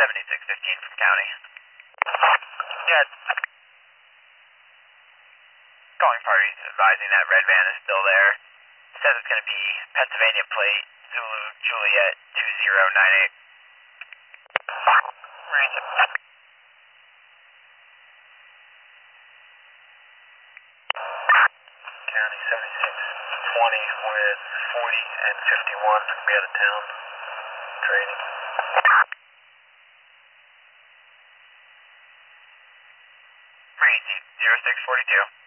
7615 from county. Yeah. Calling parties advising that red van is still there. Says it's going to be Pennsylvania plate Zulu Juliet 2098. Ransom. County 7620 with 40 and 51. We out of town trading. Marine 0642.